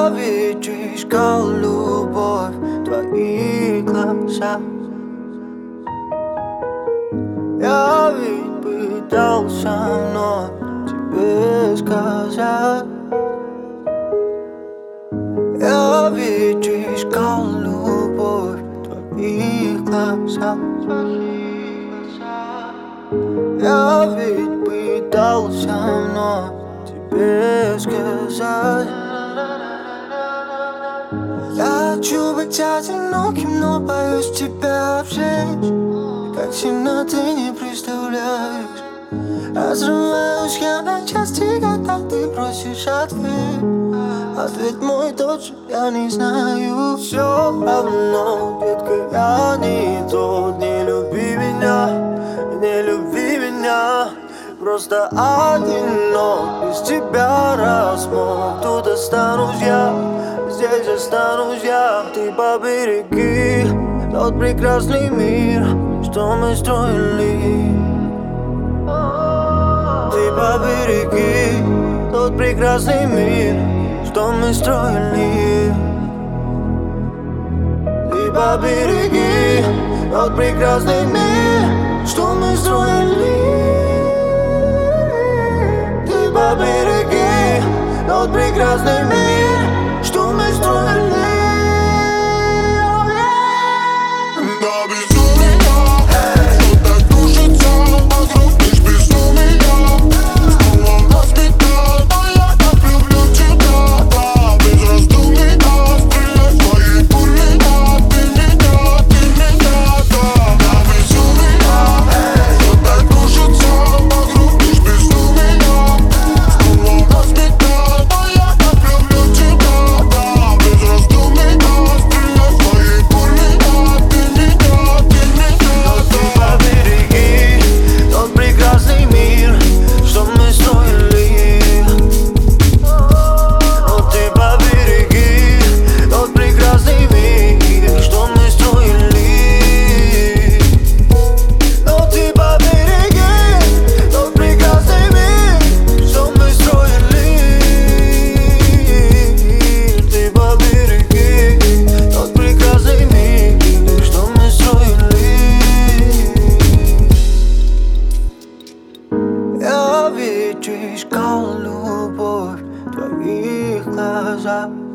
Я ведь искал любовь в твоих глазах. Я ведь пытался вновь тебе сказать. Я ведь искал любовь в твоих глазах. Я ведь пытался вновь тебе сказать. Я хочу быть одиноким, но боюсь тебя обжечь. Как сильно ты не представляешь. Разрываюсь я на части, когда ты просишь ответ. Ответ мой тот же, я не знаю. Все равно, детка, я не тот. Не люби меня, не люби меня. Просто одинок, без тебя размок. Тут останусь я, здесь останусь я. Ты побереги тот прекрасный мир, что мы строили. Ты побереги тот прекрасный мир, что мы строили. Ты побереги тот прекрасный мир, что мы строили. Ты побереги тот прекрасный мир, что мы строили. Я ведь искал любовь в твоих глазах.